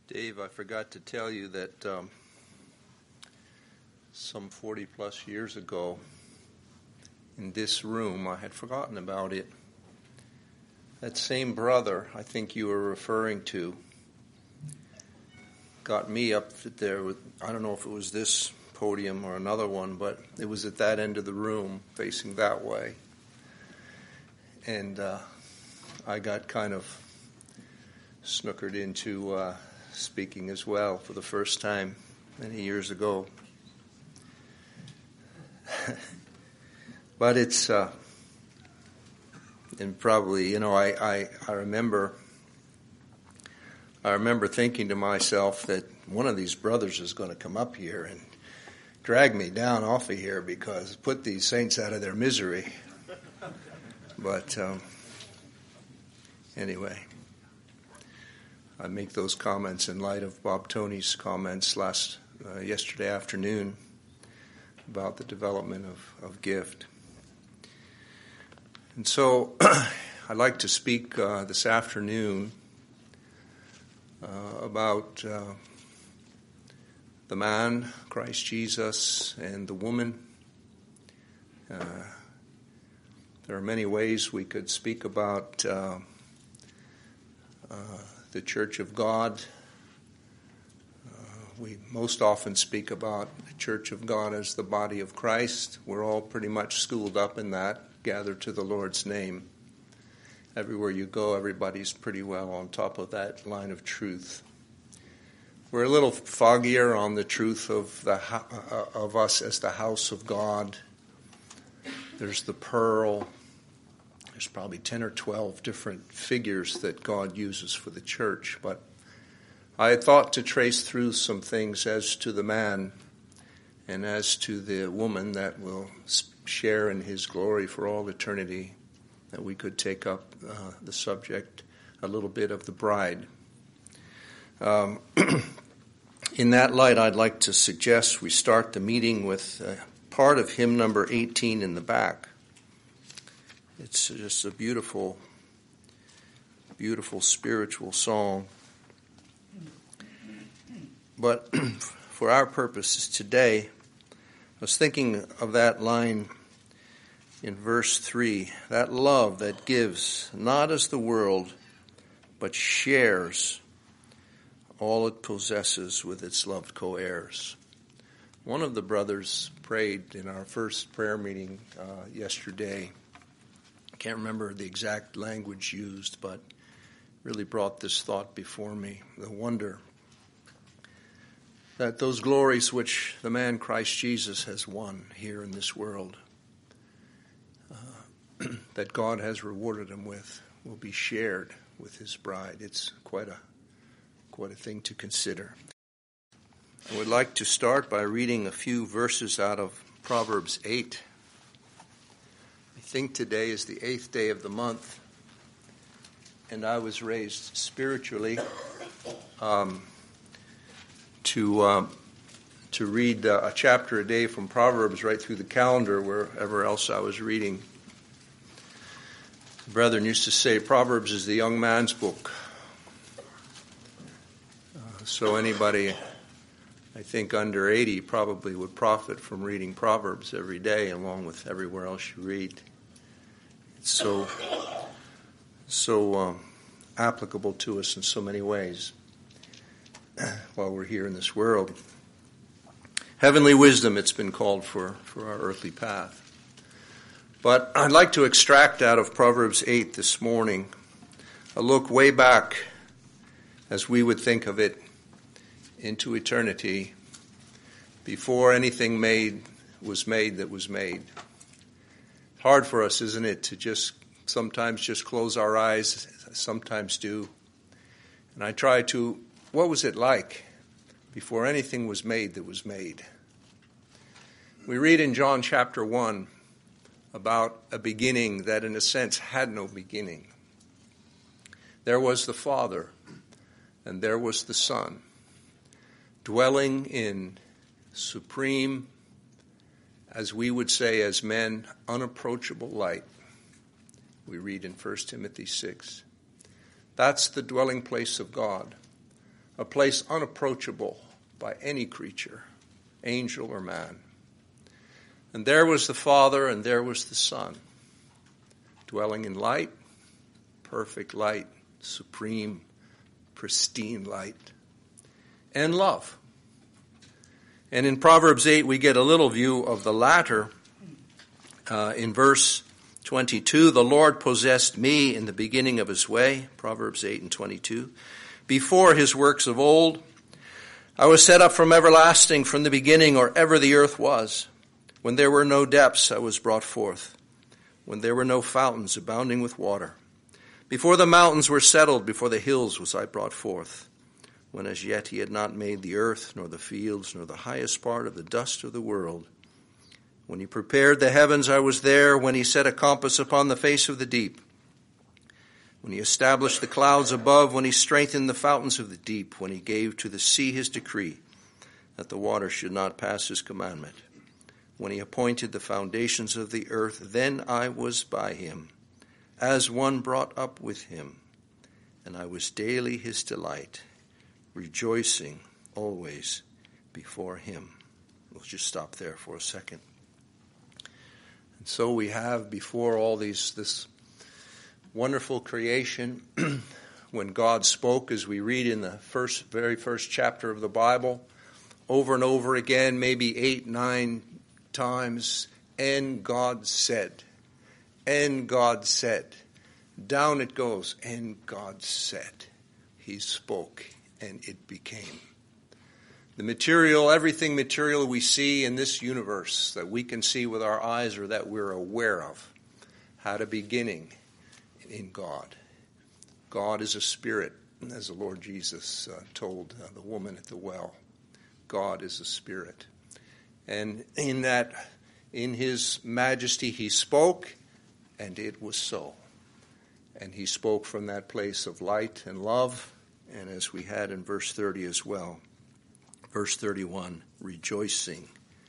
Dave, I forgot to tell you that some 40 plus years ago in this room, I had forgotten about it, that same brother I think you were referring to got me up there with, I don't know if it was this podium or another one, but it was at that end of the room facing that way. And I got kind of snookered into speaking as well for the first time many years ago. But it's, and probably, I remember thinking to myself that one of these brothers is going to come up here and drag me down off of here because put these saints out of their misery. But anyway, I make those comments in light of Bob Tony's comments yesterday afternoon about the development of gift. And so I'd like to speak this afternoon about the man, Christ Jesus, and the woman. There are many ways we could speak about the Church of God. We most often speak about the Church of God as the body of Christ. We're all pretty much schooled up in that, gathered to the Lord's name. Everywhere you go, everybody's pretty well on top of that line of truth. We're a little foggier on the truth of us as the house of God. There's the pearl. There's probably 10 or 12 different figures that God uses for the church. But I had thought to trace through some things as to the man and as to the woman that will share in his glory for all eternity, that we could take up the subject a little bit of the bride. In that light, I'd like to suggest we start the meeting with part of hymn number 18 in the back. It's just a beautiful, beautiful spiritual song. But for our purposes today, I was thinking of that line in verse 3, that love that gives, not as the world, but shares all it possesses with its loved co-heirs. One of the brothers prayed in our first prayer meeting yesterday. I can't remember the exact language used, but really brought this thought before me, the wonder that those glories which the man Christ Jesus has won here in this world, that God has rewarded him with, will be shared with his bride. It's quite a thing to consider. I would like to start by reading a few verses out of Proverbs 8. I think today is the 8th day of the month, and I was raised spiritually to read a chapter a day from Proverbs right through the calendar wherever else I was reading. The brethren used to say Proverbs is the young man's book. So anybody, I think, under 80 probably would profit from reading Proverbs every day along with everywhere else you read. It's so applicable to us in so many ways while we're here in this world. Heavenly wisdom, it's been called for our earthly path. But I'd like to extract out of Proverbs 8 this morning a look way back, as we would think of it, into eternity, before anything was made that was made. Hard for us, isn't it, to sometimes just close our eyes, sometimes do. And I try to, what was it like before anything was made that was made? We read in John chapter 1 about a beginning that in a sense had no beginning. There was the Father, and there was the Son, dwelling in supreme, as we would say as men, unapproachable light. We read in 1 Timothy 6. That's the dwelling place of God. a place unapproachable by any creature, angel or man. And there was the Father, and there was the Son, dwelling in light, perfect light, supreme, pristine light, and love. And in Proverbs 8, we get a little view of the latter. In verse 22, the Lord possessed me in the beginning of his way, Proverbs 8 and 22. Before his works of old, I was set up from everlasting, from the beginning, or ever the earth was. When there were no depths, I was brought forth. When there were no fountains abounding with water. Before the mountains were settled, before the hills was I brought forth. When as yet he had not made the earth, nor the fields, nor the highest part of the dust of the world. When he prepared the heavens, I was there. When he set a compass upon the face of the deep. When he established the clouds above, when he strengthened the fountains of the deep, when he gave to the sea his decree, that the water should not pass his commandment. When he appointed the foundations of the earth, then I was by him, as one brought up with him, and I was daily his delight, rejoicing always before him. We'll just stop there for a second. And so we have before all this wonderful creation, when God spoke, as we read in the very first chapter of the Bible, over and over again, maybe 8, 9 times, and God said, and God said. Down it goes, and God said. He spoke, and it became. The material, everything material we see in this universe that we can see with our eyes or that we're aware of, had a beginning in God. God is a spirit, as the Lord Jesus told the woman at the well. God is a spirit. And in his majesty he spoke, and it was so. And he spoke from that place of light and love, and as we had in verse 30 as well. Verse 31, rejoicing.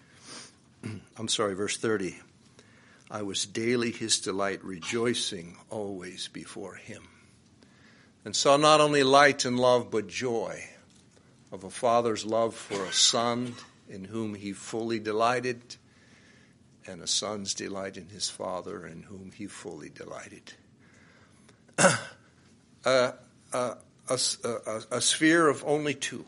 Verse 30. I was daily his delight, rejoicing always before him. And saw not only light and love, but joy of a father's love for a son in whom he fully delighted, and a son's delight in his father in whom he fully delighted. A sphere of only two.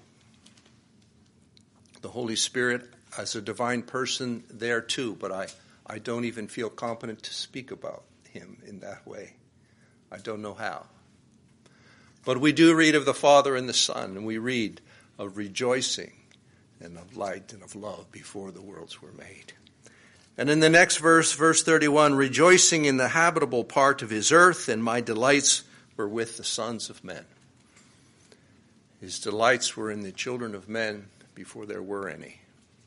The Holy Spirit as a divine person there too, but I don't even feel competent to speak about him in that way. I don't know how. But we do read of the Father and the Son, and we read of rejoicing and of light and of love before the worlds were made. And in the next verse, verse 31, rejoicing in the habitable part of his earth, and my delights were with the sons of men. His delights were in the children of men before there were any.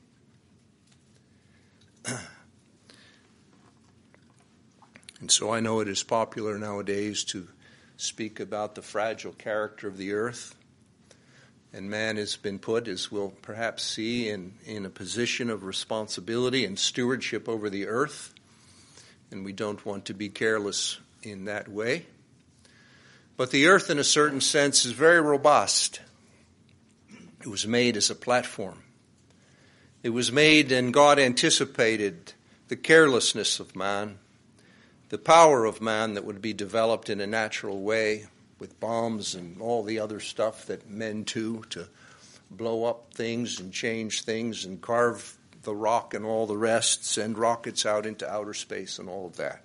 And so I know it is popular nowadays to speak about the fragile character of the earth. And man has been put, as we'll perhaps see, in a position of responsibility and stewardship over the earth. And we don't want to be careless in that way. But the earth, in a certain sense, is very robust. It was made as a platform. It was made, and God anticipated the carelessness of man, the power of man that would be developed in a natural way with bombs and all the other stuff that men do to blow up things and change things and carve the rock and all the rest, send rockets out into outer space and all of that.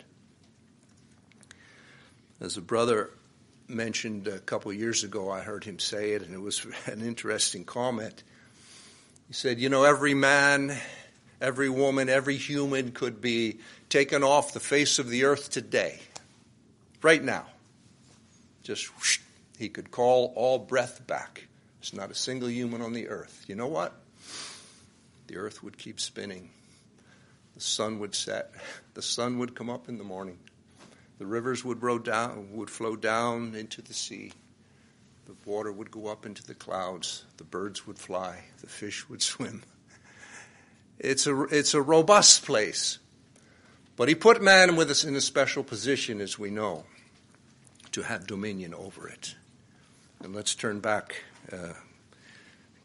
As a brother mentioned a couple of years ago, I heard him say it, and it was an interesting comment. He said, every man, every woman, every human could be taken off the face of the earth today, right now. Just whoosh, he could call all breath back. There's not a single human on the earth. You know what? The earth would keep spinning. The sun would set. The sun would come up in the morning. The rivers would flow down into the sea. The water would go up into the clouds. The birds would fly. The fish would swim. It's a robust place. But he put man with us in a special position, as we know, to have dominion over it. And let's turn back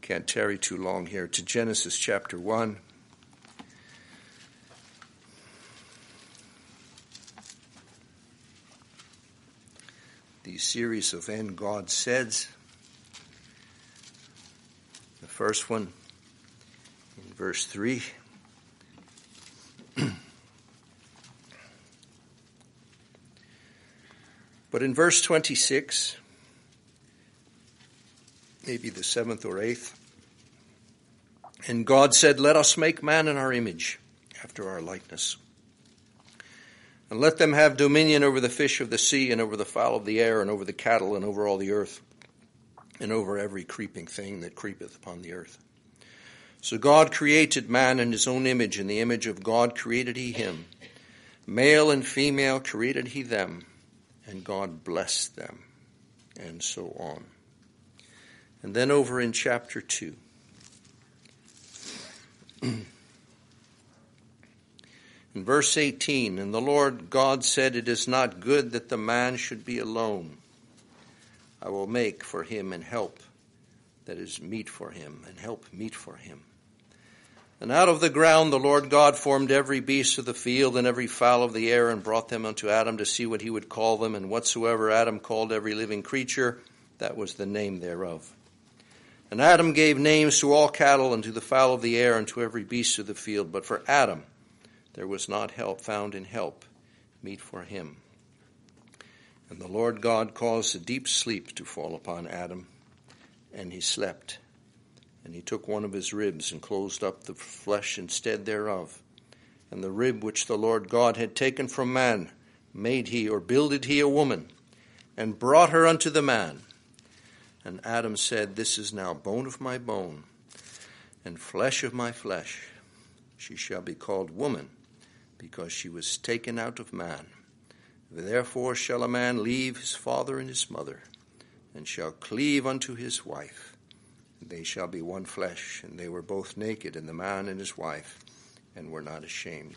can't tarry too long here, to Genesis chapter 1. The series of "And God Says." The first one in verse 3. But in verse 26, maybe the 7th or 8th, and God said, "Let us make man in our image, after our likeness. And let them have dominion over the fish of the sea, and over the fowl of the air, and over the cattle, and over all the earth, and over every creeping thing that creepeth upon the earth." So God created man in his own image. In the image of God created he him. Male and female created he them. And God blessed them. And so on. And then over in chapter 2. In verse 18, "And the Lord God said, It is not good that the man should be alone. I will make for him an help that is meet for him, and help meet for him. And out of the ground the Lord God formed every beast of the field and every fowl of the air, and brought them unto Adam to see what he would call them. And whatsoever Adam called every living creature, that was the name thereof. And Adam gave names to all cattle, and to the fowl of the air, and to every beast of the field. But for Adam there was not help found in help meet for him. And the Lord God caused a deep sleep to fall upon Adam, and he slept. And he took one of his ribs, and closed up the flesh instead thereof. And the rib which the Lord God had taken from man made he, or builded he, a woman, and brought her unto the man. And Adam said, This is now bone of my bone, and flesh of my flesh. She shall be called woman, because she was taken out of man. Therefore shall a man leave his father and his mother, and shall cleave unto his wife. They shall be one flesh. And they were both naked, and the man and his wife, and were not ashamed."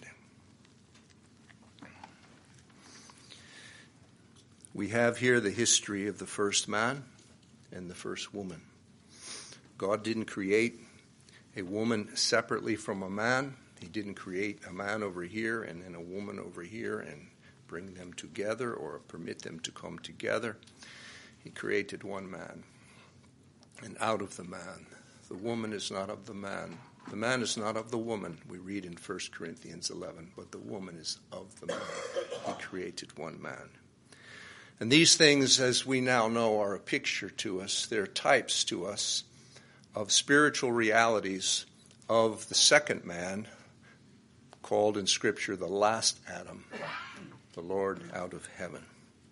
We have here the history of the first man and the first woman. God didn't create a woman separately from a man. He didn't create a man over here and then a woman over here and bring them together or permit them to come together. He created one man. And out of the man, the woman is not of the man. The man is not of the woman, we read in 1 Corinthians 11, but the woman is of the man. He created one man. And these things, as we now know, are a picture to us. They're types to us of spiritual realities of the second man, called in Scripture the last Adam, the Lord out of heaven.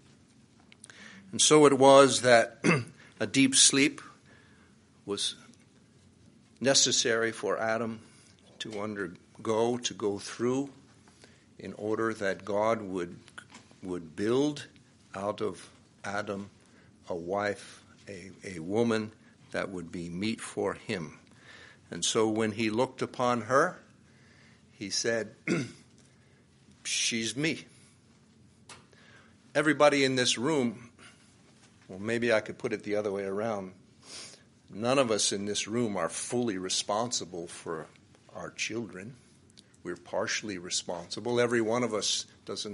And so it was that a deep sleep was necessary for Adam to undergo, to go through, in order that God would build out of Adam a wife, a woman that would be meet for him. And so when he looked upon her, he said, "She's me." Everybody in this room, well, maybe I could put it the other way around. None of us in this room are fully responsible for our children. We're partially responsible. Every one of us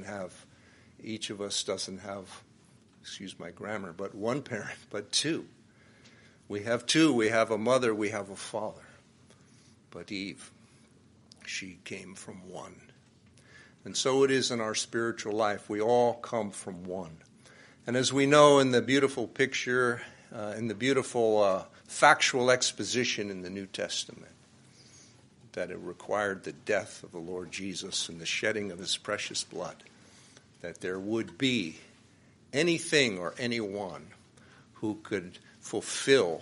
each of us doesn't have, excuse my grammar, but one parent, but two. We have two. We have a mother, we have a father. But Eve, she came from one. And so it is in our spiritual life. We all come from one. And as we know in the beautiful picture, in the beautiful factual exposition in the New Testament, that it required the death of the Lord Jesus and the shedding of his precious blood, that there would be anything or anyone who could fulfill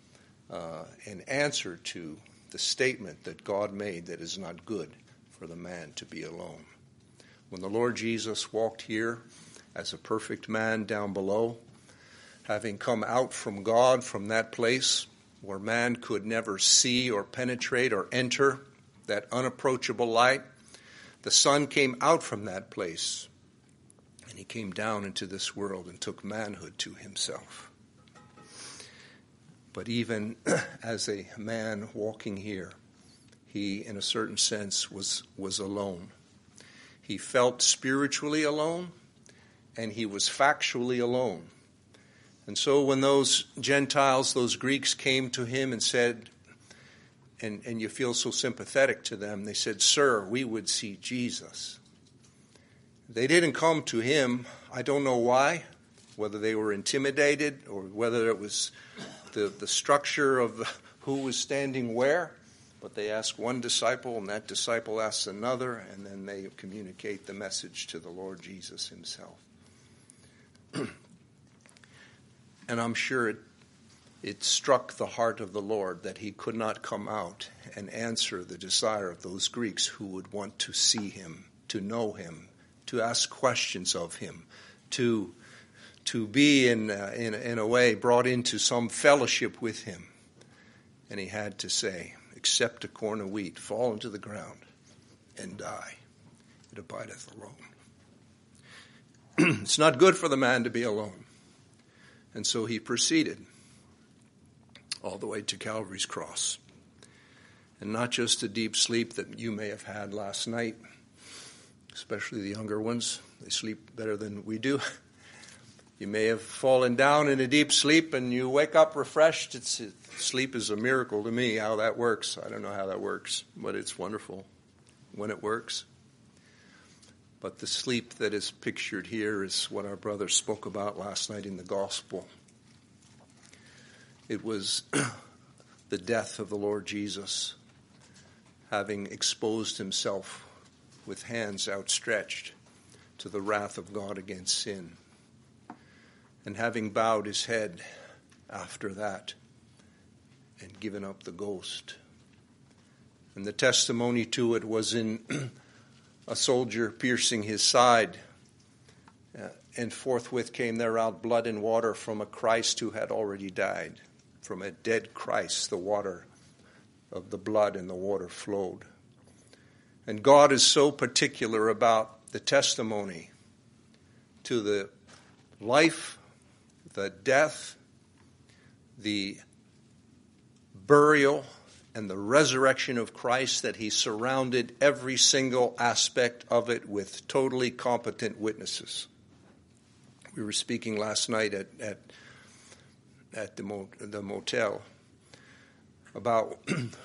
an answer to the statement that God made that is not good for the man to be alone. When the Lord Jesus walked here as a perfect man down below, having come out from God, from that place where man could never see or penetrate or enter, that unapproachable light, the Son came out from that place, and he came down into this world and took manhood to himself. But even as a man walking here, he, in a certain sense, was alone. He felt spiritually alone, and he was factually alone. And so when those Gentiles, those Greeks came to him and said, and you feel so sympathetic to them, they said, "Sir, we would see Jesus." They didn't come to him, I don't know why, whether they were intimidated or whether it was the structure of who was standing where, but they asked one disciple, and that disciple asks another, and then they communicate the message to the Lord Jesus himself. And I'm sure it struck the heart of the Lord that he could not come out and answer the desire of those Greeks who would want to see him, to know him, to ask questions of him, to be in a way brought into some fellowship with him. And he had to say, "Except a corn of wheat fall into the ground and die, it abideth alone." It's not good for the man to be alone. And so he proceeded all the way to Calvary's cross. And not just a deep sleep that you may have had last night, especially the younger ones. They sleep better than we do. You may have fallen down in a deep sleep and you wake up refreshed. Sleep is a miracle to me, how that works. I don't know how that works, but it's wonderful when it works. But the sleep that is pictured here is what our brother spoke about last night in the gospel. It was the death of the Lord Jesus, having exposed himself with hands outstretched to the wrath of God against sin, and having bowed his head after that and given up the ghost. And the testimony to it was in a soldier piercing his side, and forthwith came there out blood and water from a Christ who had already died. From a dead Christ, the water of the blood and the water flowed. And God is so particular about the testimony to the life, the death, the burial, and the resurrection of Christ that he surrounded every single aspect of it with totally competent witnesses. We were speaking last night at the motel about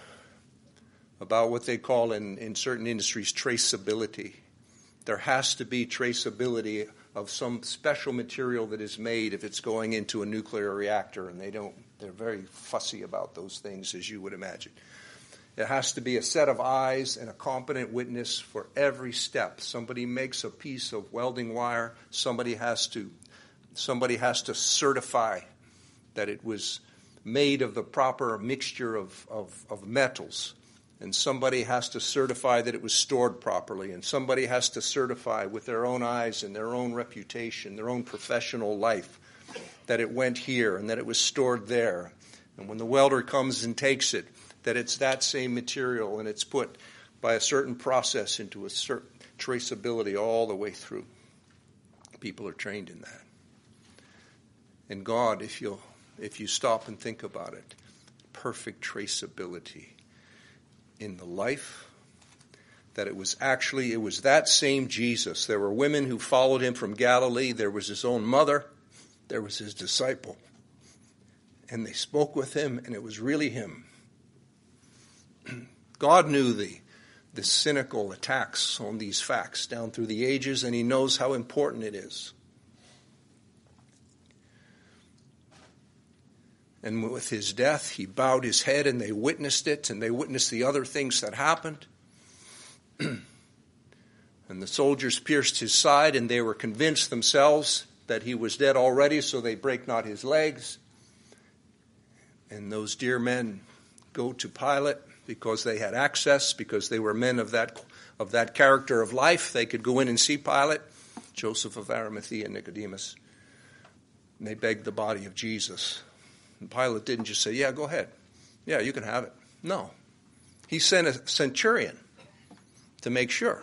what they call in certain industries traceability. There has to be traceability of some special material that is made if it's going into a nuclear reactor, and they're very fussy about those things, as you would imagine. It has to be a set of eyes and a competent witness for every step. Somebody makes a piece of welding wire, somebody has to certify that it was made of the proper mixture of metals. And somebody has to certify that it was stored properly. And somebody has to certify with their own eyes and their own reputation, their own professional life, that it went here and that it was stored there. And when the welder comes and takes it, that it's that same material and it's put by a certain process into a certain traceability all the way through. People are trained in that. And God, if you stop and think about it, perfect traceability in the life, that it was that same Jesus. There were women who followed him from Galilee. There was his own mother. There was his disciple. And they spoke with him, and it was really him. God knew the cynical attacks on these facts down through the ages, and he knows how important it is. And with his death, he bowed his head, and they witnessed it, and they witnessed the other things that happened. And the soldiers pierced his side, and they were convinced themselves that he was dead already, so they break not his legs. And those dear men go to Pilate because they had access, because they were men of that character of life. They could go in and see Pilate, Joseph of Arimathea, and Nicodemus. And they begged the body of Jesus. And Pilate didn't just say, "Yeah, go ahead. Yeah, you can have it." No. He sent a centurion to make sure.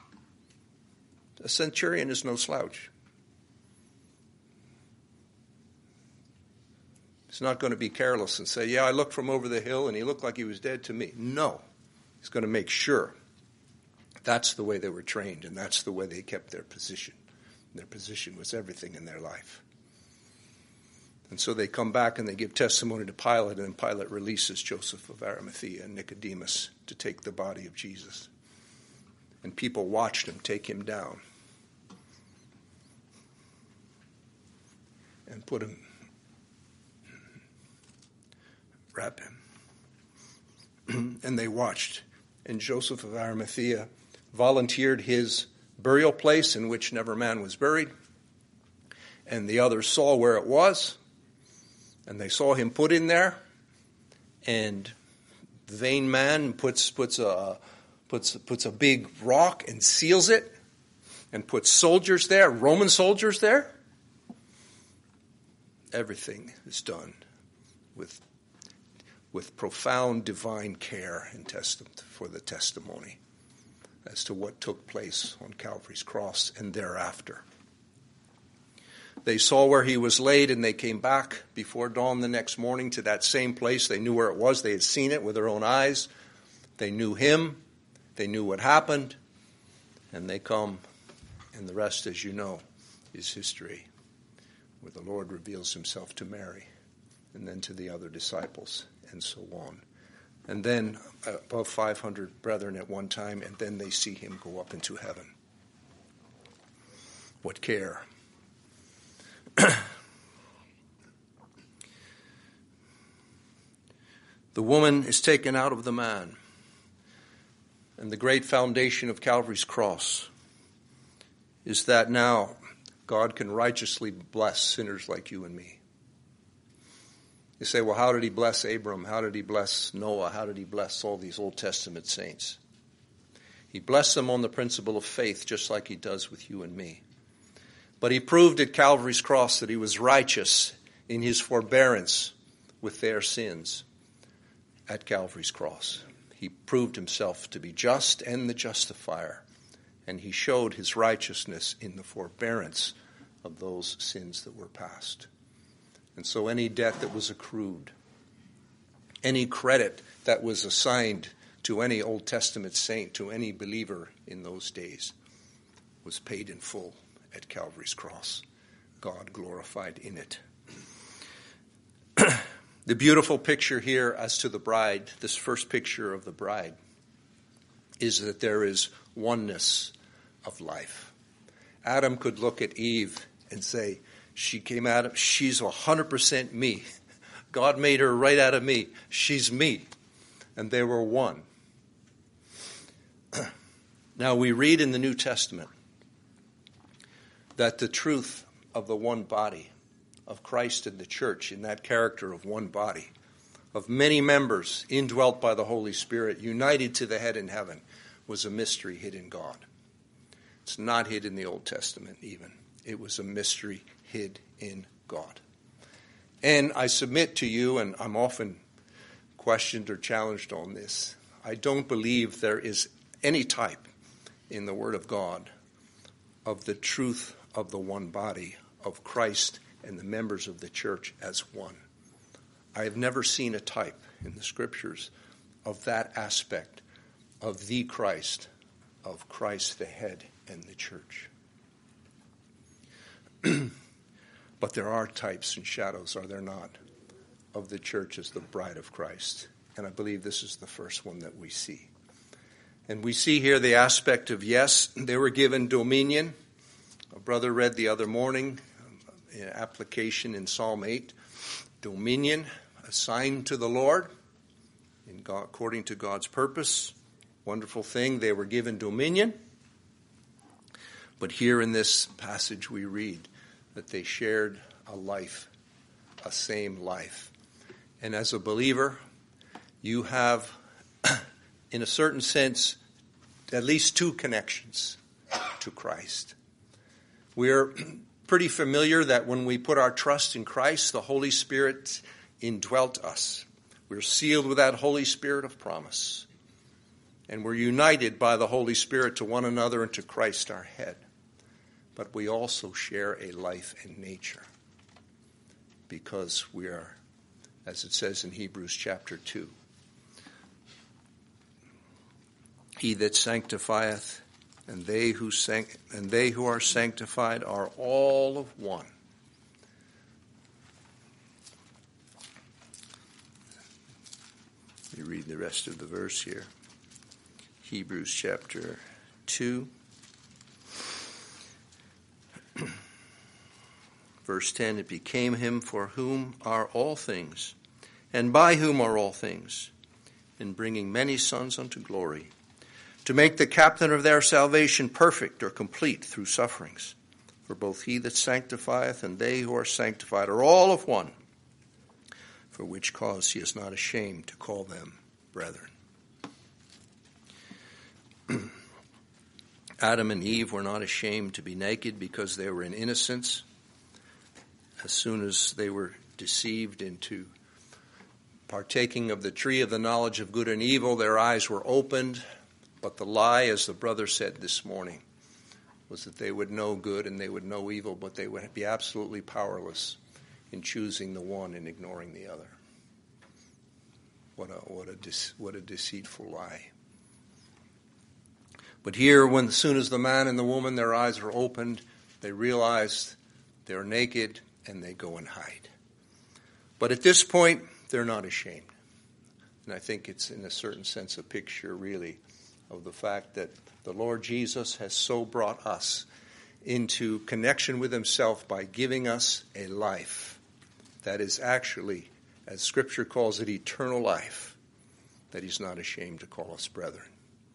A centurion is no slouch. He's not going to be careless and say, yeah, I looked from over the hill and he looked like he was dead to me. No. He's going to make sure. That's the way they were trained, and that's the way they kept their position. Their position was everything in their life. And so they come back and they give testimony to Pilate, and Pilate releases Joseph of Arimathea and Nicodemus to take the body of Jesus. And people watched him take him down and put him, wrap him. And they watched. And Joseph of Arimathea volunteered his burial place in which never man was buried. And the others saw where it was. And they saw him put in there. And the vain man puts a big rock and seals it. And puts soldiers there, Roman soldiers there. Everything is done with profound divine care and for the testimony as to what took place on Calvary's cross and thereafter. They saw where he was laid, and they came back before dawn the next morning to that same place. They knew where it was. They had seen it with their own eyes. They knew him. They knew what happened. And they come, and the rest, as you know, is history, where the Lord reveals himself to Mary and then to the other disciples, and so on. And then above 500 brethren at one time, and then they see him go up into heaven. What care! The woman is taken out of the man. And the great foundation of Calvary's cross is that now God can righteously bless sinners like you and me. You say, well, how did he bless Abram? How did he bless Noah? How did he bless all these Old Testament saints? He blessed them on the principle of faith, just like he does with you and me. But he proved at Calvary's cross that he was righteous in his forbearance with their sins at Calvary's cross. He proved himself to be just and the justifier, and he showed his righteousness in the forbearance of those sins that were past. And so any debt that was accrued, any credit that was assigned to any Old Testament saint, to any believer in those days, was paid in full at Calvary's cross. God glorified in it. The beautiful picture here as to the bride, this first picture of the bride, is that there is oneness of life. Adam could look at Eve and say, she came out of, she's 100% me. God made her right out of me. She's me. And they were one. Now we read in the New Testament that the truth of the one body of Christ and the church, in that character of one body, of many members indwelt by the Holy Spirit, united to the head in heaven, was a mystery hid in God. It's not hid in the Old Testament even. It was a mystery hid in God. And I submit to you, and I'm often questioned or challenged on this, I don't believe there is any type in the Word of God of the truth of the one body of Christ and the members of the church as one. I have never seen a type in the Scriptures of that aspect of the Christ, of Christ the head and the church. But there are types and shadows, are there not, of the church as the bride of Christ. And I believe this is the first one that we see. And we see here the aspect of, yes, they were given dominion. A brother read the other morning, application in Psalm 8, dominion assigned to the Lord in God, according to God's purpose. Wonderful thing, they were given dominion. But here in this passage we read that they shared a life, a same life. And as a believer, you have, in a certain sense, at least two connections to Christ. We're pretty familiar that when we put our trust in Christ, the Holy Spirit indwelt us. We're sealed with that Holy Spirit of promise. And we're united by the Holy Spirit to one another and to Christ our head. But we also share a life and nature because we are as it says in Hebrews chapter 2. He that sanctifieth and they who are sanctified are all of one. You read the rest of the verse here. Hebrews chapter 2. Verse 10, it became him for whom are all things, and by whom are all things, in bringing many sons unto glory, to make the captain of their salvation perfect or complete through sufferings. For both he that sanctifieth and they who are sanctified are all of one, for which cause he is not ashamed to call them brethren. Adam and Eve were not ashamed to be naked because they were in innocence. As soon as they were deceived into partaking of the tree of the knowledge of good and evil, their eyes were opened. But the lie, as the brother said this morning, was that they would know good and they would know evil, but they would be absolutely powerless in choosing the one and ignoring the other. What a deceitful lie. But here, as soon as the man and the woman, their eyes are opened, they realize they're naked and they go and hide. But at this point, they're not ashamed. And I think it's in a certain sense a picture really of the fact that the Lord Jesus has so brought us into connection with himself by giving us a life that is actually, as Scripture calls it, eternal life, that he's not ashamed to call us brethren.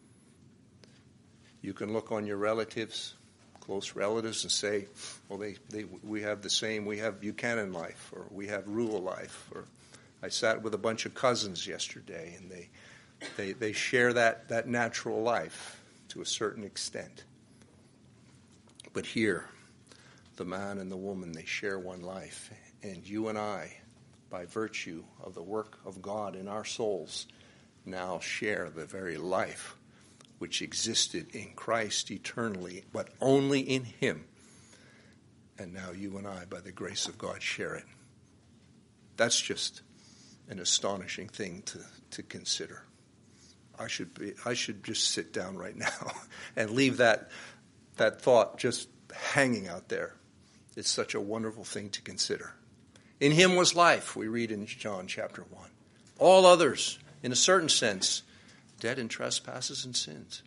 You can look on your relatives, close relatives, and say, well, we have the same, we have Buchanan life, or we have Ruhl life, or I sat with a bunch of cousins yesterday, and they share that natural life to a certain extent. But here, the man and the woman, they share one life. And you and I, by virtue of the work of God in our souls, now share the very life which existed in Christ eternally, but only in him. And now you and I, by the grace of God, share it. That's just an astonishing thing to consider. I should just sit down right now and leave that thought just hanging out there. It's such a wonderful thing to consider. In him was life, we read in John chapter 1. All others, in a certain sense, dead in trespasses and sins.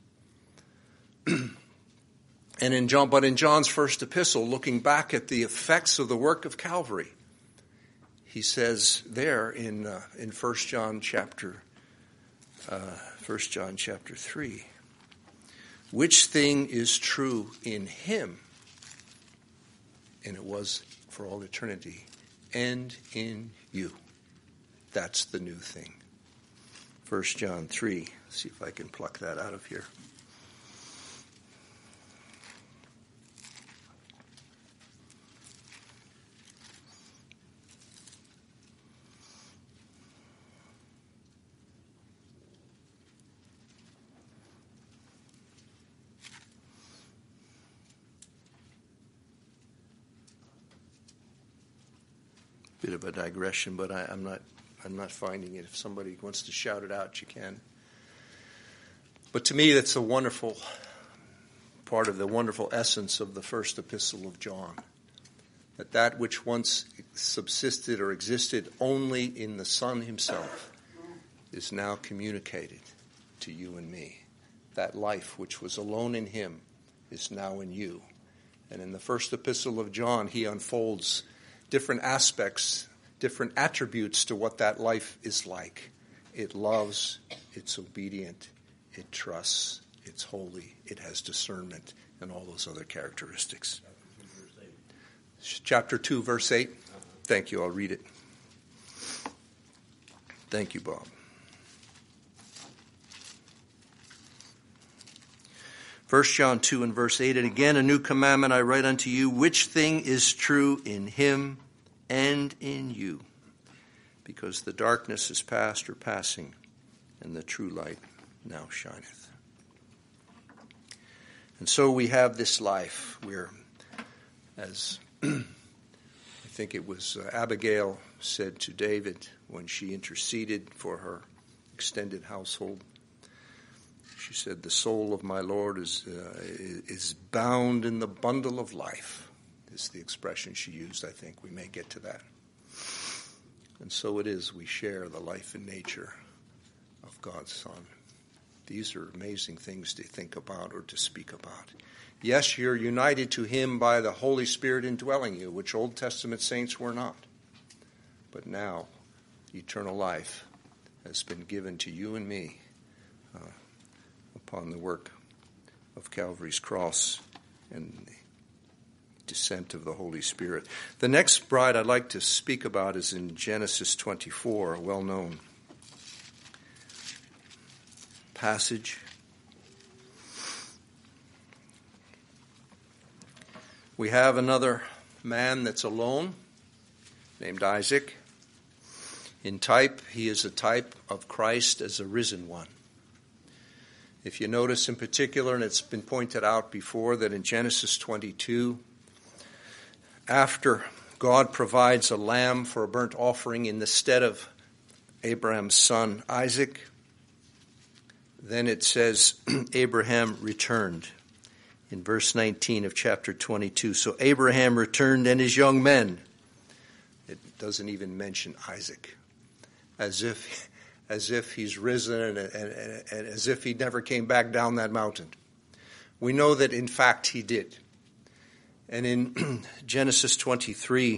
But in John's first epistle, looking back at the effects of the work of Calvary, he says there in 1 John chapter 3, which thing is true in him, and it was for all eternity, and in you. That's the new thing. 1 John 3. Let's see if I can pluck that out of here. Bit of a digression, but I'm not finding it. If somebody wants to shout it out, you can. But to me, that's a wonderful part of the wonderful essence of the first epistle of John. That which once subsisted or existed only in the Son himself is now communicated to you and me. That life which was alone in him is now in you. And in the first epistle of John, he unfolds different aspects, different attributes to what that life is like. It loves, it's obedient, it trusts, it's holy, it has discernment, and all those other characteristics. Chapter 2, verse 8. Thank you, I'll read it. Thank you, Bob. 1 John 2 and verse 8, and again a new commandment I write unto you, which thing is true in him and in you, because the darkness is past or passing, and the true light now shineth. And so we have this life where, as I think it was Abigail said to David when she interceded for her extended household. She said, "The soul of my Lord is bound in the bundle of life," is the expression she used. I think we may get to that. And so it is. We share the life and nature of God's Son. These are amazing things to think about or to speak about. Yes, you're united to him by the Holy Spirit indwelling you, which Old Testament saints were not. But now, eternal life has been given to you and me upon the work of Calvary's cross and the descent of the Holy Spirit. The next bride I'd like to speak about is in Genesis 24, a well-known passage. We have another man that's alone, named Isaac. In type, he is a type of Christ as a risen one. If you notice in particular, and it's been pointed out before, that in Genesis 22, after God provides a lamb for a burnt offering in the stead of Abraham's son Isaac, then it says Abraham returned in verse 19 of chapter 22. So Abraham returned and his young men. It doesn't even mention Isaac, as if he's risen and as if he never came back down that mountain. We know that in fact he did. And in Genesis 23,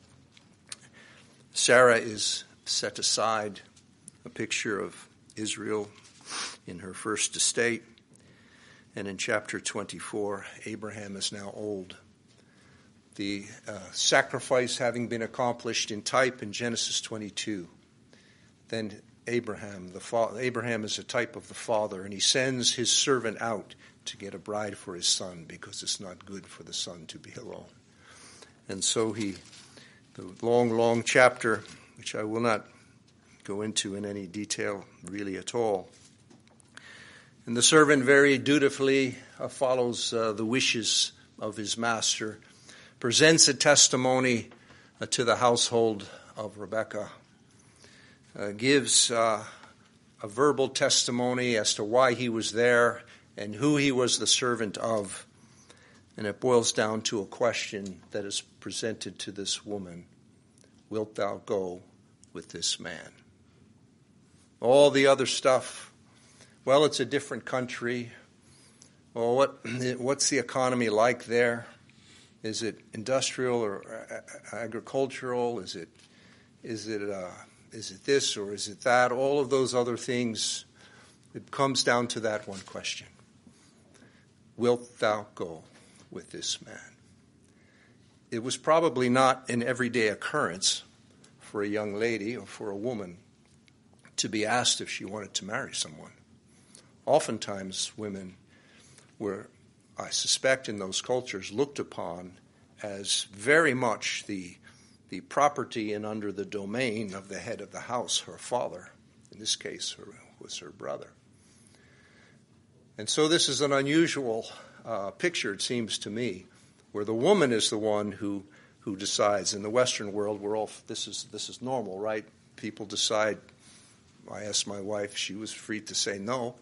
Sarah is set aside, a picture of Israel in her first estate. And in chapter 24, Abraham is now old. The sacrifice having been accomplished in type in Genesis 22, then Abraham is a type of the father, and he sends his servant out to get a bride for his son, because it's not good for the son to be alone. And so the long chapter, which I will not go into in any detail really at all. And the servant very dutifully follows the wishes of his master, presents a testimony to the household of Rebekah, gives a verbal testimony as to why he was there and who he was the servant of. And it boils down to a question that is presented to this woman: wilt thou go with this man? All the other stuff, well, it's a different country. Well, what's the economy like there? Is it industrial or agricultural? Is it this or is it that? All of those other things, it comes down to that one question: wilt thou go with this man? It was probably not an everyday occurrence for a young lady or for a woman to be asked if she wanted to marry someone. Oftentimes women were, I suspect in those cultures, looked upon as very much the property and under the domain of the head of the house, her father. In this case, was her brother. And so this is an unusual picture, it seems to me, where the woman is the one who decides. In the Western world, this is normal, right? People decide. I asked my wife; she was free to say no,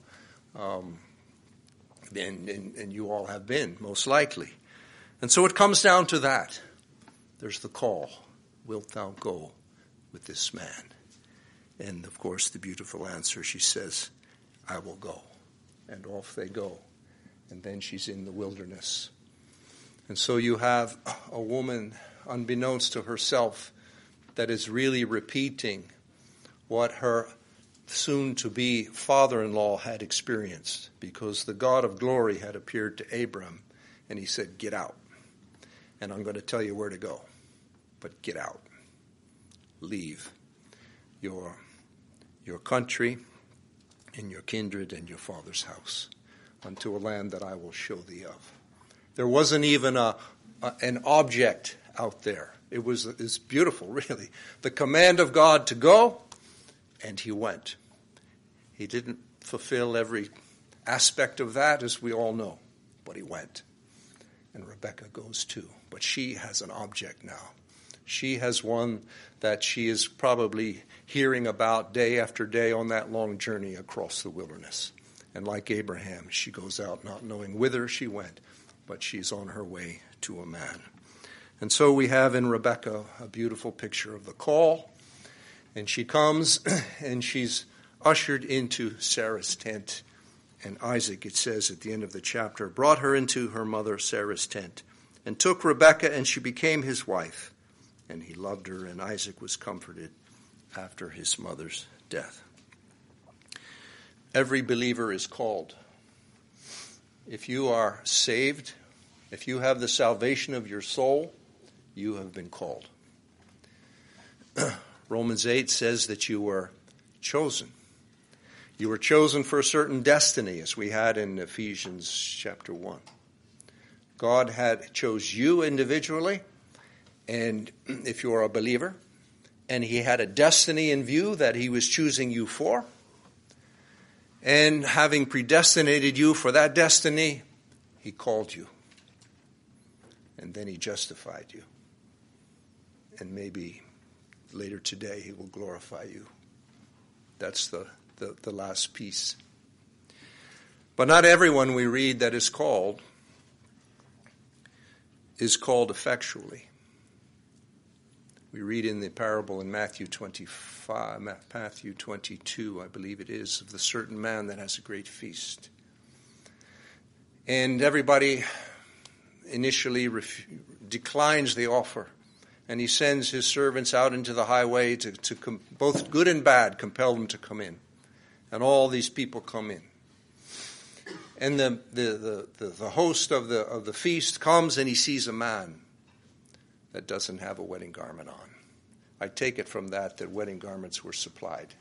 and you all have been, most likely. And so it comes down to that. There's the call: wilt thou go with this man? And of course, the beautiful answer, she says, I will go. And off they go. And then she's in the wilderness. And so you have a woman, unbeknownst to herself, that is really repeating what her soon-to-be father-in-law had experienced, because the God of glory had appeared to Abram, and he said, get out. And I'm going to tell you where to go. But get out. Leave your country and your kindred and your father's house unto a land that I will show thee of. There wasn't even an object out there. It's beautiful, really. The command of God to go, and he went. He didn't fulfill every aspect of that, as we all know, but he went. And Rebekah goes too. But she has an object now. She has one that she is probably hearing about day after day on that long journey across the wilderness. And like Abraham, she goes out not knowing whither she went, but she's on her way to a man. And so we have in Rebekah a beautiful picture of the call. And she comes and she's ushered into Sarah's tent. And Isaac, it says at the end of the chapter, brought her into her mother Sarah's tent and took Rebekah, and she became his wife. And he loved her, and Isaac was comforted after his mother's death. Every believer is called. If you are saved, if you have the salvation of your soul, you have been called. Romans 8 says that you were chosen. You were chosen for a certain destiny, as we had in Ephesians chapter 1. God had chose you individually, and if you are a believer, and he had a destiny in view that he was choosing you for, and having predestinated you for that destiny, he called you. And then he justified you. And maybe later today he will glorify you. That's the last piece. But not everyone we read that is called effectually. We read in the parable in Matthew 22, I believe it is, of the certain man that has a great feast. And everybody initially declines the offer. And he sends his servants out into the highway to both good and bad, compel them to come in. And all these people come in. And the host of the feast comes and he sees a man that doesn't have a wedding garment on. I take it from that wedding garments were supplied.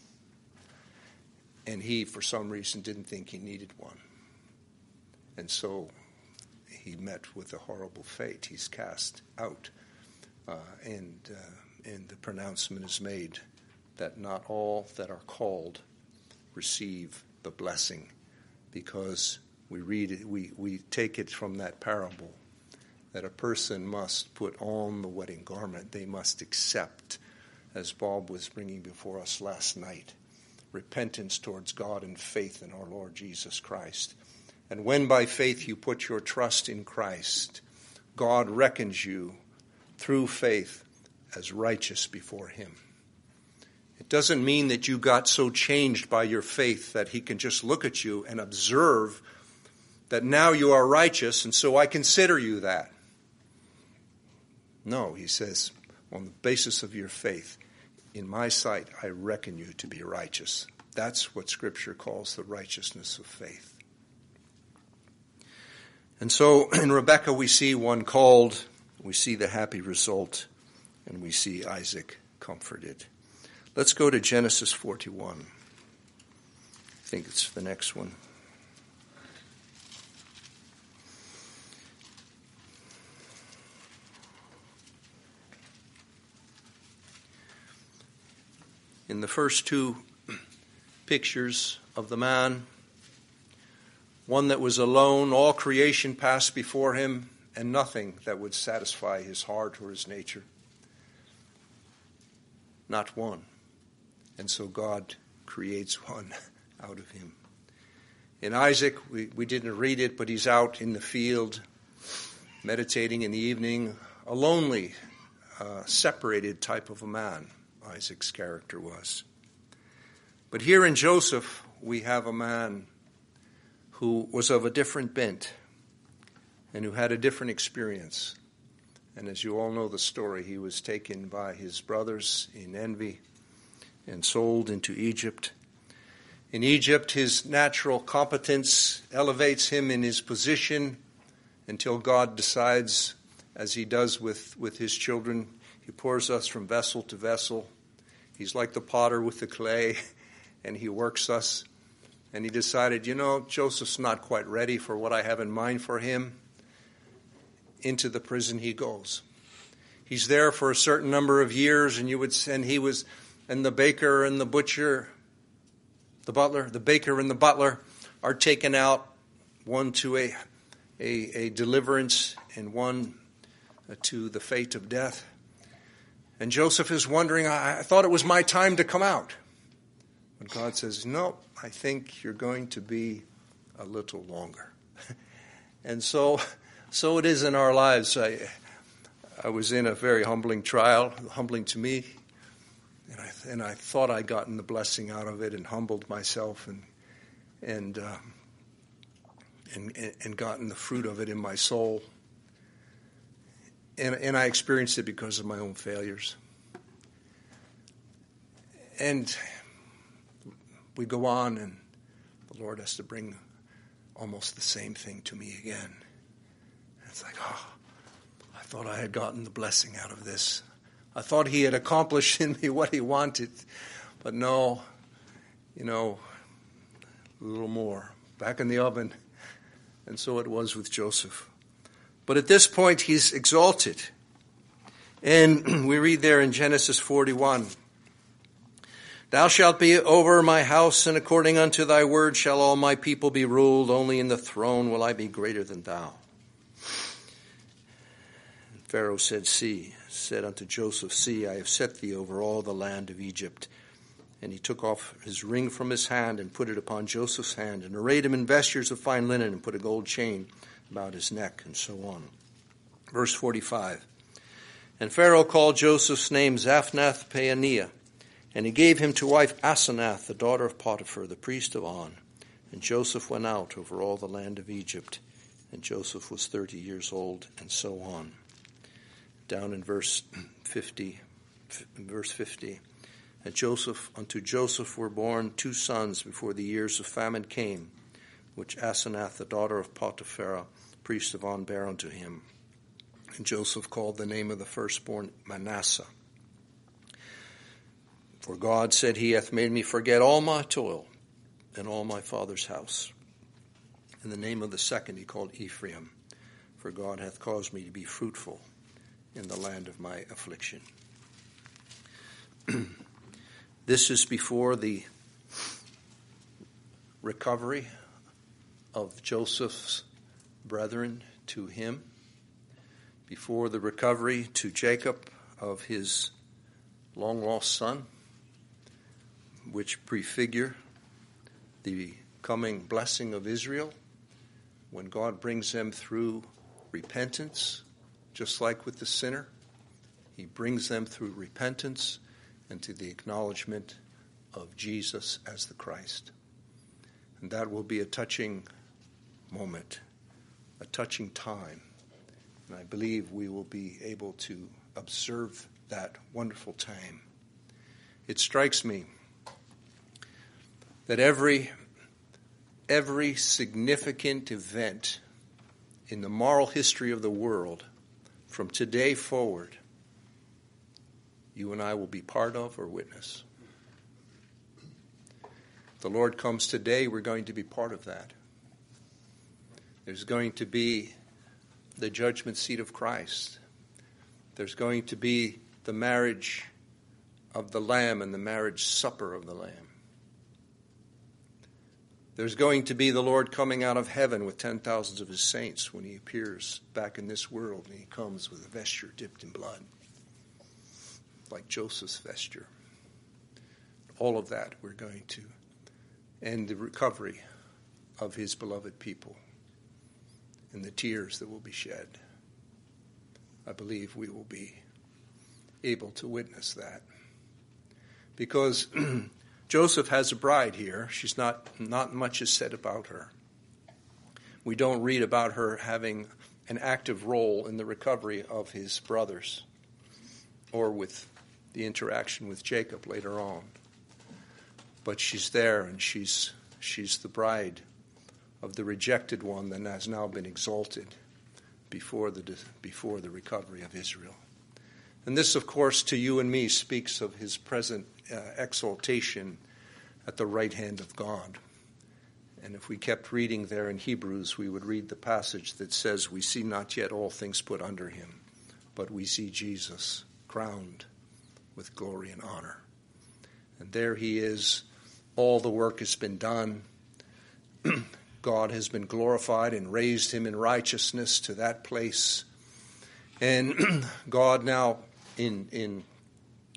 And he, for some reason, didn't think he needed one. And so he met with a horrible fate. He's cast out. And the pronouncement is made that not all that are called receive the blessing, because we read it, we take it from that parable that a person must put on the wedding garment. They must accept, as Bob was bringing before us last night, repentance towards God and faith in our Lord Jesus Christ. And when by faith you put your trust in Christ, God reckons you through faith as righteous before him. It doesn't mean that you got so changed by your faith that he can just look at you and observe that now you are righteous, and so I consider you that. No, he says, on the basis of your faith, in my sight, I reckon you to be righteous. That's what Scripture calls the righteousness of faith. And so in Rebekah we see one called, we see the happy result, and we see Isaac comforted. Let's go to Genesis 41. I think it's the next one. In the first two pictures of the man, one that was alone, all creation passed before him, and nothing that would satisfy his heart or his nature. Not one. And so God creates one out of him. In Isaac, we didn't read it, but he's out in the field, meditating in the evening, a lonely, separated type of a man. Isaac's character was. But here in Joseph, we have a man who was of a different bent and who had a different experience. And as you all know the story, he was taken by his brothers in envy and sold into Egypt. In Egypt, his natural competence elevates him in his position until God decides, as he does with his children, he pours us from vessel to vessel. He's like the potter with the clay, and he works us. And he decided, Joseph's not quite ready for what I have in mind for him. Into the prison he goes. He's there for a certain number of years, and the baker and the butcher, the baker and the butler are taken out, one to a deliverance and one to the fate of death. And Joseph is wondering, I thought it was my time to come out. But God says, no, I think you're going to be a little longer. And so it is in our lives. I was in a very humbling trial, humbling to me, and I thought I'd gotten the blessing out of it and humbled myself and gotten the fruit of it in my soul. And I experienced it because of my own failures. And we go on, and the Lord has to bring almost the same thing to me again. It's like, I thought I had gotten the blessing out of this. I thought he had accomplished in me what he wanted. But no, a little more. Back in the oven. And so it was with Joseph. But at this point, he's exalted. And we read there in Genesis 41, Thou shalt be over my house, and according unto thy word shall all my people be ruled. Only in the throne will I be greater than thou. And Pharaoh said unto Joseph, See, I have set thee over all the land of Egypt. And he took off his ring from his hand and put it upon Joseph's hand, and arrayed him in vestures of fine linen, and put a gold chain about his neck, and so on. Verse 45. And Pharaoh called Joseph's name Zaphnath-Paaneah, and he gave him to wife Asenath, the daughter of Potiphar, the priest of On. And Joseph went out over all the land of Egypt, and Joseph was 30 years old, and so on. Down in verse 50. And unto Joseph were born 2 sons before the years of famine came, which Asenath, the daughter of Potiphar, priest of On, bare unto him. And Joseph called the name of the firstborn Manasseh. For God said, He hath made me forget all my toil and all my father's house. And the name of the second he called Ephraim, for God hath caused me to be fruitful in the land of my affliction. This is before the recovery of Joseph's brethren to him, before the recovery to Jacob of his long-lost son, which prefigure the coming blessing of Israel when God brings them through repentance, just like with the sinner. He brings them through repentance and to the acknowledgement of Jesus as the Christ. And that will be a touching moment, a touching time. And I believe we will be able to observe that wonderful time. It strikes me that every significant event in the moral history of the world from today forward, you and I will be part of or witness. If the Lord comes today, we're going to be part of that. There's going to be the judgment seat of Christ. There's going to be the marriage of the Lamb and the marriage supper of the Lamb. There's going to be the Lord coming out of heaven with 10,000s of his saints when he appears back in this world, and he comes with a vesture dipped in blood, like Joseph's vesture. All of that we're going to, and the recovery of his beloved people and the tears that will be shed. I believe we will be able to witness that. Because Joseph has a bride here. She's not much is said about her. We don't read about her having an active role in the recovery of his brothers or with the interaction with Jacob later on. But she's there, and she's the bride of the rejected one that has now been exalted before the recovery of Israel. And this, of course, to you and me speaks of his present exaltation at the right hand of God. And if we kept reading there in Hebrews, we would read the passage that says, we see not yet all things put under him, but we see Jesus crowned with glory and honor. And there he is. All the work has been done. God has been glorified and raised him in righteousness to that place. And God now, in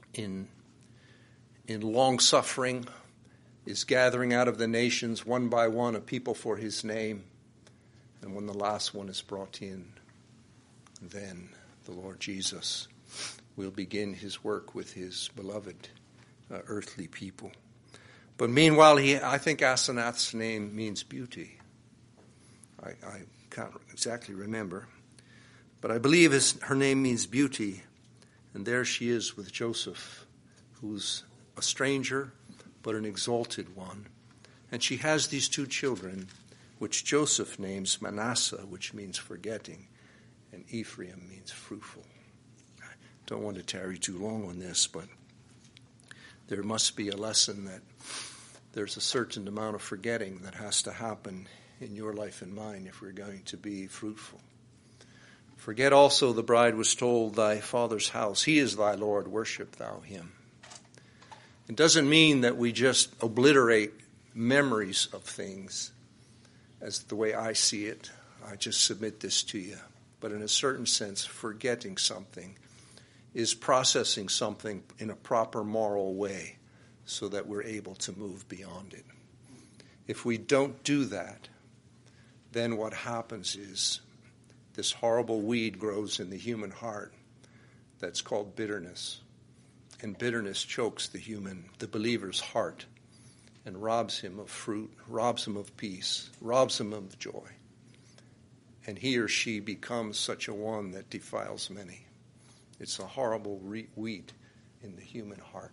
in long suffering, is gathering out of the nations one by one a people for his name. And when the last one is brought in, then the Lord Jesus will begin his work with his beloved earthly people. But meanwhile, I think Asenath's name means beauty. I can't exactly remember. But I believe her name means beauty. And there she is with Joseph, who's a stranger, but an exalted one. And she has these two children, which Joseph names Manasseh, which means forgetting, and Ephraim means fruitful. I don't want to tarry too long on this, but there must be a lesson that there's a certain amount of forgetting that has to happen in your life and mine if we're going to be fruitful. Forget also, the bride was told, thy father's house. He is thy Lord, worship thou him. It doesn't mean that we just obliterate memories of things as the way I see it. I just submit this to you. But in a certain sense, forgetting something is processing something in a proper moral way so that we're able to move beyond it. If we don't do that, then what happens is this horrible weed grows in the human heart that's called bitterness. And bitterness chokes the believer's heart and robs him of fruit, robs him of peace, robs him of joy. And he or she becomes such a one that defiles many. It's a horrible weed in the human heart.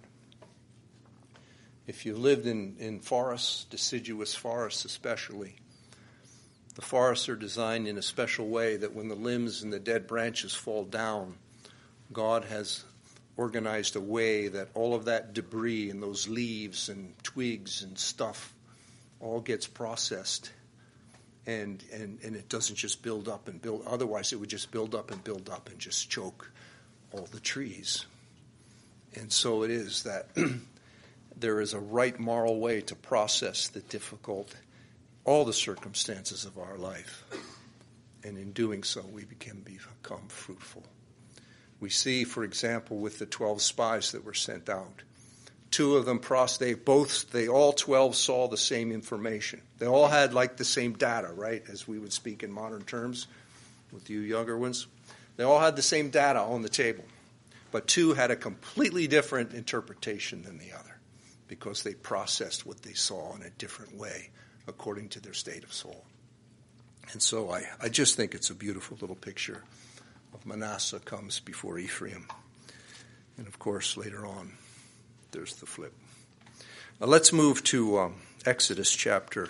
If you lived in forests, deciduous forests especially, the forests are designed in a special way that when the limbs and the dead branches fall down, God has organized a way that all of that debris and those leaves and twigs and stuff all gets processed. And it doesn't just build up and build. Otherwise, it would just build up and just choke all the trees. And so it is that there is a right moral way to process the difficult, all the circumstances of our life. And in doing so, we can become fruitful. We see, for example, with the 12 spies that were sent out, two of them they all 12 saw the same information. They all had like the same data, right, as we would speak in modern terms with you younger ones. They all had the same data on the table, but two had a completely different interpretation than the other because they processed what they saw in a different way according to their state of soul. And so I just think it's a beautiful little picture of Manasseh comes before Ephraim. And of course, later on, there's the flip. Now let's move to Exodus chapter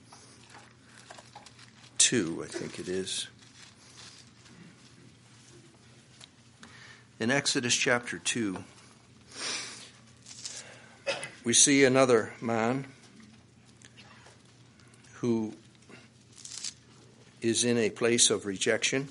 2, I think it is. In Exodus chapter 2, we see another man who is in a place of rejection.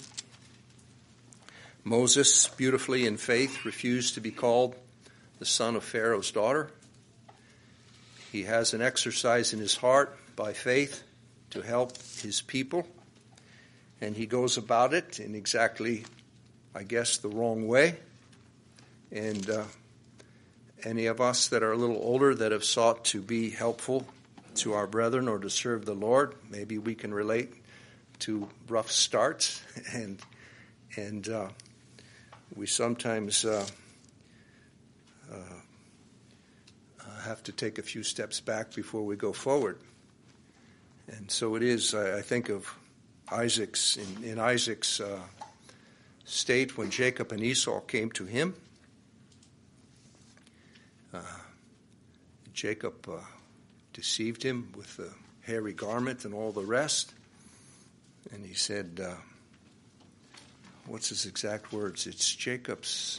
Moses, beautifully in faith, refused to be called the son of Pharaoh's daughter. He has an exercise in his heart by faith to help his people, and he goes about it in exactly, I guess, the wrong way. And any of us that are a little older that have sought to be helpful to our brethren or to serve the Lord, maybe we can relate to rough starts, and we sometimes have to take a few steps back before we go forward. And so it is, I think of Isaac's state when Jacob and Esau came to him. Jacob deceived him with the hairy garment and all the rest. And he said, what's his exact words? It's Jacob's...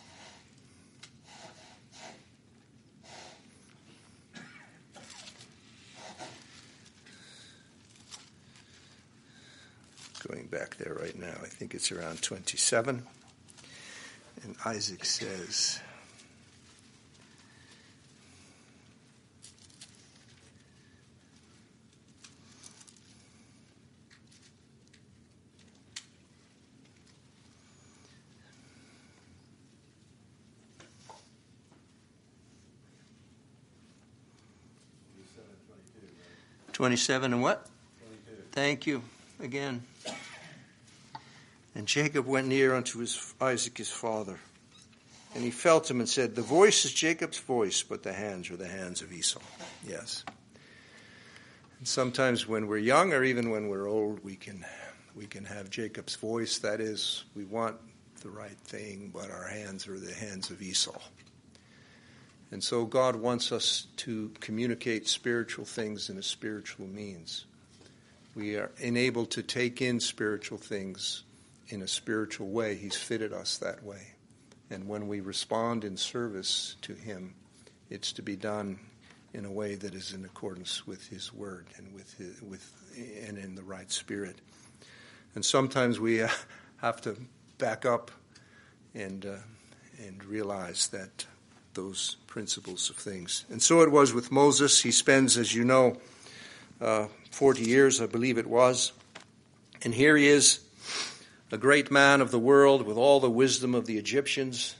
Going back there right now, I think it's around 27. And Isaac says, 27 and what? 22. Thank you again. And Jacob went near unto Isaac his father, and he felt him and said, the voice is Jacob's voice, but the hands are the hands of Esau. Yes. And sometimes when we're young or even when we're old, we can have Jacob's voice. That is, we want the right thing, but our hands are the hands of Esau. And so God wants us to communicate spiritual things in a spiritual means. We are enabled to take in spiritual things in a spiritual way. He's fitted us that way. And when we respond in service to him, it's to be done in a way that is in accordance with his word and and in the right spirit. And sometimes we have to back up and realize that those principles of things. And so it was with Moses. He spends, as you know, 40 years, I believe it was. And here he is, a great man of the world with all the wisdom of the Egyptians.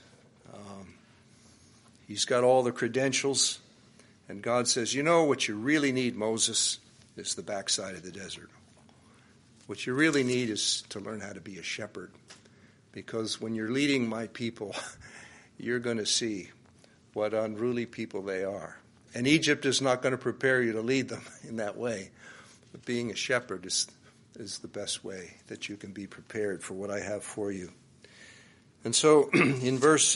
He's got all the credentials. And God says, you know what you really need, Moses, is the backside of the desert. What you really need is to learn how to be a shepherd. Because when you're leading my people, you're going to see what unruly people they are. And Egypt is not going to prepare you to lead them in that way. But being a shepherd is the best way that you can be prepared for what I have for you. And so in verse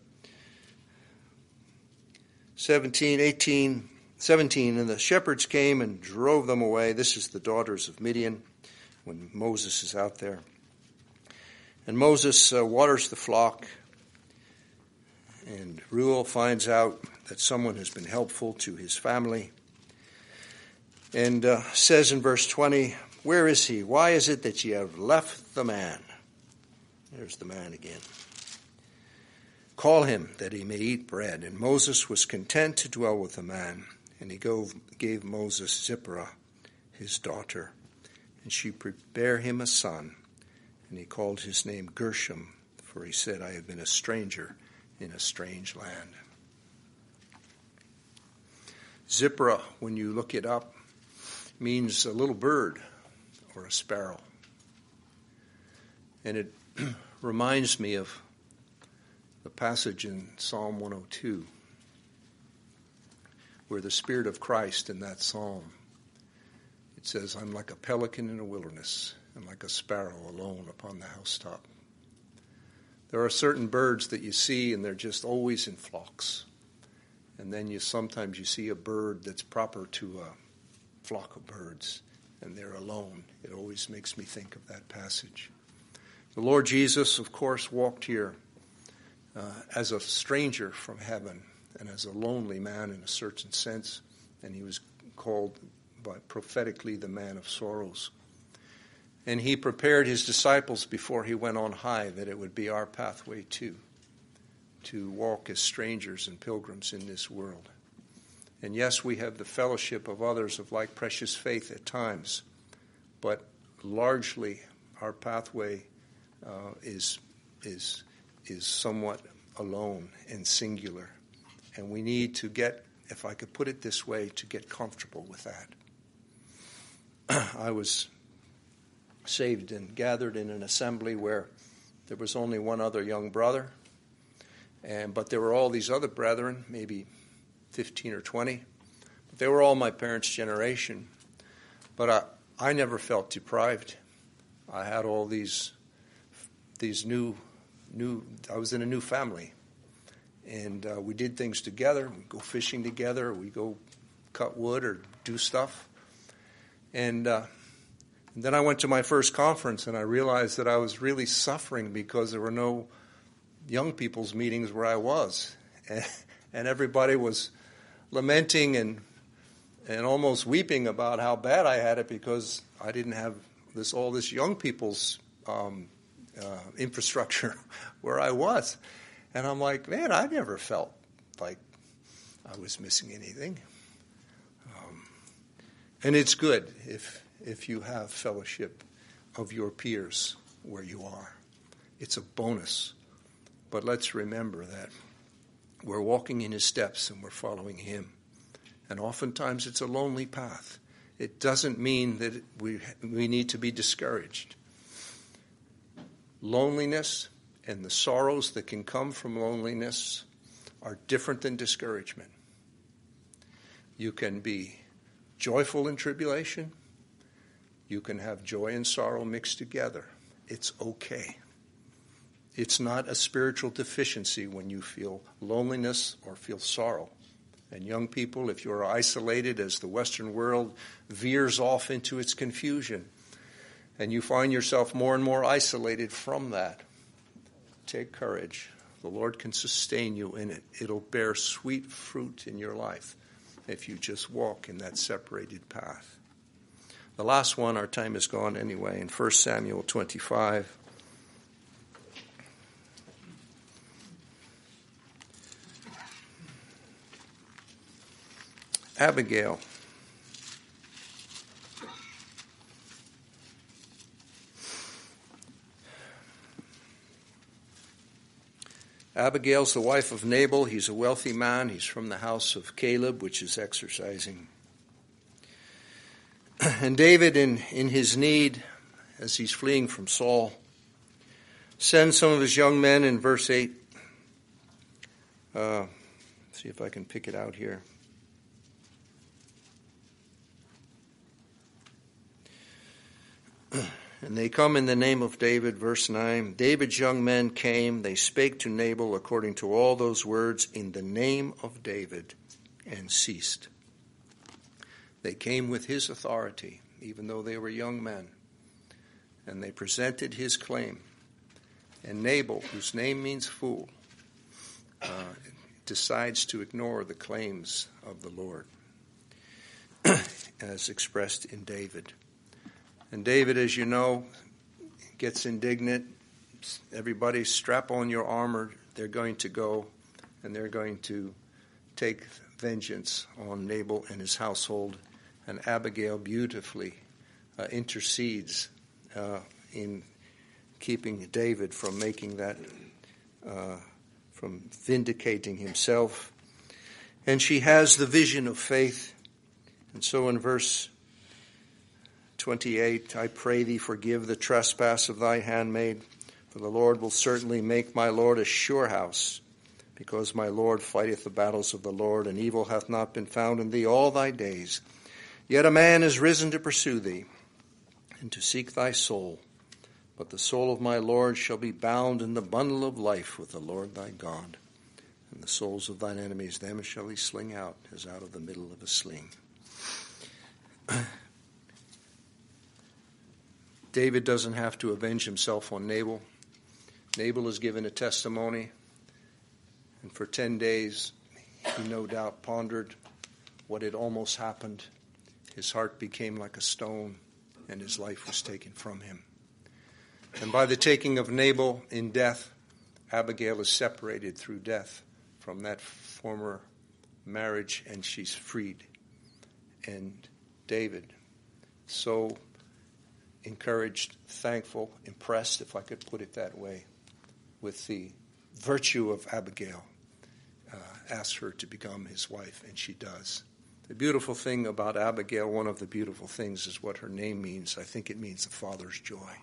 17, and the shepherds came and drove them away. This is the daughters of Midian when Moses is out there. And Moses waters the flock, and Reuel finds out that someone has been helpful to his family, and says in verse 20, where is he? Why is it that ye have left the man? There's the man again. Call him that he may eat bread. And Moses was content to dwell with the man, and he gave Moses Zipporah, his daughter, and she bare him a son, and he called his name Gershom, for he said, I have been a stranger in a strange land. Zipporah, when you look it up, means a little bird or a sparrow. And it reminds me of the passage in Psalm 102, where the Spirit of Christ in that psalm, it says, I'm like a pelican in a wilderness and like a sparrow alone upon the housetop. There are certain birds that you see and they're just always in flocks. And then sometimes you see a bird that's proper to a flock of birds and they're alone. It always makes me think of that passage. The Lord Jesus, of course, walked here as a stranger from heaven and as a lonely man in a certain sense, and he was called prophetically the man of sorrows. And he prepared his disciples before he went on high that it would be our pathway too, to walk as strangers and pilgrims in this world. And yes, we have the fellowship of others of like precious faith at times, but largely our pathway is somewhat alone and singular. And we need to get, if I could put it this way, to get comfortable with that. I was saved and gathered in an assembly where there was only one other young brother, but there were all these other brethren, maybe 15 or 20. But they were all my parents' generation. But I never felt deprived. I had all these new. I was in a new family, and we did things together. We go fishing together. We go cut wood or do stuff. And then I went to my first conference, and I realized that I was really suffering because there were no young people's meetings where I was, and everybody was lamenting and almost weeping about how bad I had it because I didn't have all this young people's infrastructure where I was. And I'm like, man, I never felt like I was missing anything. And it's good if you have fellowship of your peers where you are. It's a bonus. But let's remember that we're walking in his steps and we're following him. And oftentimes it's a lonely path. it doesn't mean that we need to be discouraged. Loneliness and the sorrows that can come from loneliness are different than discouragement. You can be joyful in tribulation. You can have joy and sorrow mixed together. It's okay. It's not a spiritual deficiency when you feel loneliness or feel sorrow. And young people, if you're isolated as the Western world veers off into its confusion, and you find yourself more and more isolated from that, take courage. The Lord can sustain you in it. It'll bear sweet fruit in your life if you just walk in that separated path. The last one, our time is gone anyway, in 1 Samuel 25. Abigail. Abigail's the wife of Nabal. He's a wealthy man. He's from the house of Caleb, which is exercising. And David, in his need, as he's fleeing from Saul, sends some of his young men in verse 8. See if I can pick it out here. And they come in the name of David, verse 9. David's young men came, they spake to Nabal according to all those words in the name of David, and ceased. They came with his authority, even though they were young men, and they presented his claim. And Nabal, whose name means fool, decides to ignore the claims of the Lord, as expressed in David. And David, as you know, gets indignant. Everybody strap on your armor. They're going to go and they're going to take vengeance on Nabal and his household. And Abigail beautifully intercedes in keeping David from making that, from vindicating himself. And she has the vision of faith. And so in verse 28, I pray thee forgive the trespass of thy handmaid, for the Lord will certainly make my Lord a sure house, because my Lord fighteth the battles of the Lord, and evil hath not been found in thee all thy days. Yet a man is risen to pursue thee, and to seek thy soul. But the soul of my Lord shall be bound in the bundle of life with the Lord thy God. And the souls of thine enemies, them shall he sling out, as out of the middle of a sling. David doesn't have to avenge himself on Nabal. Nabal is given a testimony, and for 10 days he no doubt pondered what had almost happened. His heart became like a stone, and his life was taken from him. And by the taking of Nabal in death, Abigail is separated through death from that former marriage, and she's freed. And David, so encouraged, thankful, impressed, if I could put it that way, with the virtue of Abigail, asks her to become his wife, and she does. The beautiful thing about Abigail, one of the beautiful things, is what her name means. I think it means the Father's joy.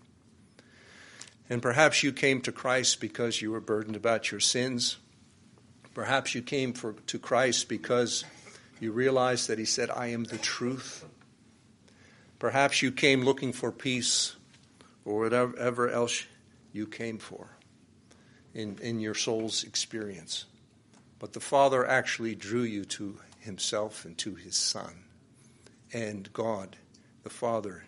And perhaps you came to Christ because you were burdened about your sins. Perhaps you came to Christ because you realized that he said, I am the truth. Perhaps you came looking for peace or whatever else you came for in your soul's experience. But the Father actually drew you to himself and to his Son. And God, the Father,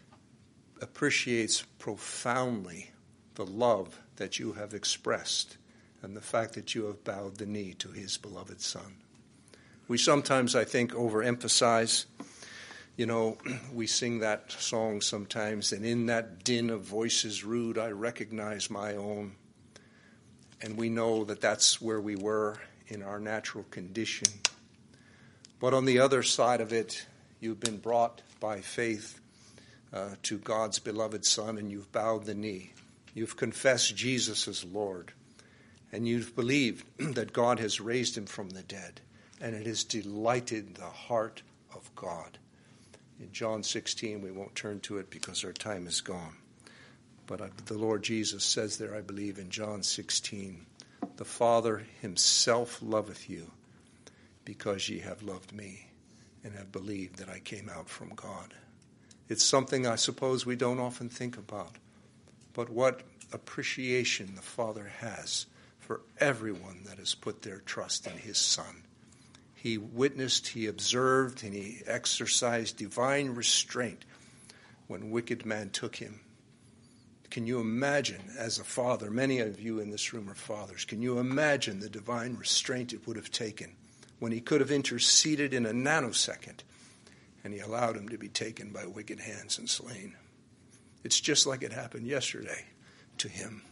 appreciates profoundly the love that you have expressed and the fact that you have bowed the knee to his beloved Son. We sometimes, I think, overemphasize. You know, we sing that song sometimes, and in that din of voices rude, I recognize my own. And we know that that's where we were in our natural condition. But on the other side of it, you've been brought by faith to God's beloved Son, and you've bowed the knee. You've confessed Jesus as Lord, and you've believed that God has raised him from the dead, and it has delighted the heart of God. In John 16, we won't turn to it because our time is gone. But the Lord Jesus says there, I believe, in John 16, the Father himself loveth you because ye have loved me and have believed that I came out from God. It's something I suppose we don't often think about. But what appreciation the Father has for everyone that has put their trust in his Son. He witnessed, he observed, and he exercised divine restraint when wicked man took him. Can you imagine, as a father, many of you in this room are fathers, can you imagine the divine restraint it would have taken when he could have interceded in a nanosecond and he allowed him to be taken by wicked hands and slain? It's just like it happened yesterday to him.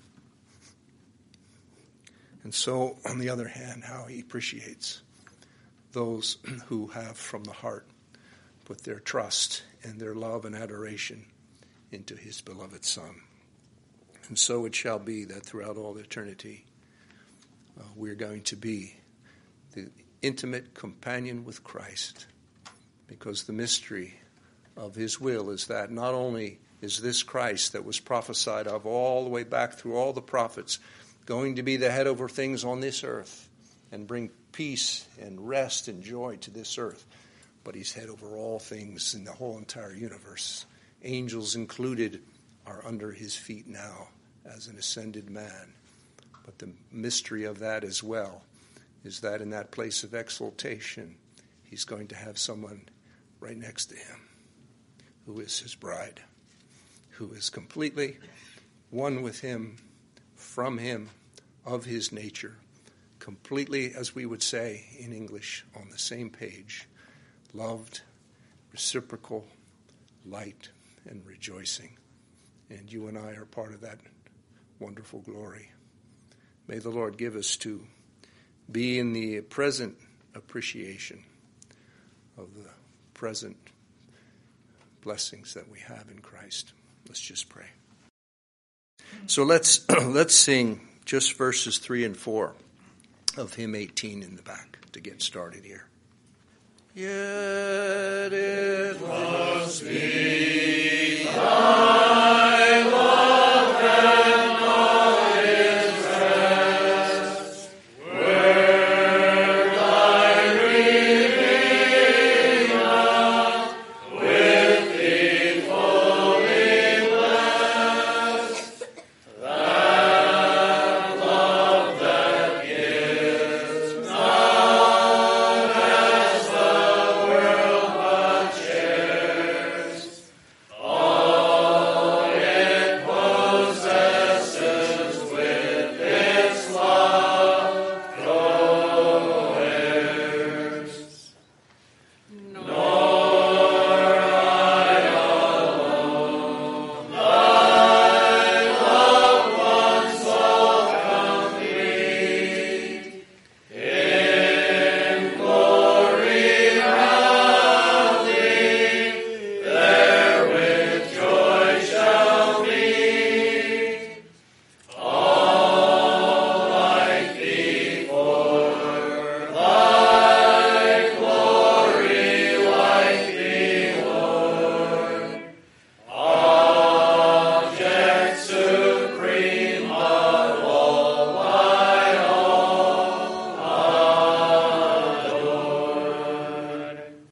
And so, on the other hand, how he appreciates those who have from the heart put their trust and their love and adoration into his beloved Son. And so it shall be that throughout all eternity, we're going to be the intimate companion with Christ, because the mystery of his will is that not only is this Christ that was prophesied of all the way back through all the prophets going to be the head over things on this earth and bring peace and rest and joy to this earth, but he's head over all things in the whole entire universe. Angels included are under his feet now as an ascended man. But the mystery of that as well is that in that place of exaltation, he's going to have someone right next to him who is his bride, who is completely one with him, from him, of his nature, completely, as we would say in English, on the same page, loved, reciprocal, light, and rejoicing. And you and I are part of that wonderful glory. May the Lord give us to be in the present appreciation of the present blessings that we have in Christ. Let's just pray. So let's sing just verses 3 and 4 of hymn 18 in the back to get started here. Yet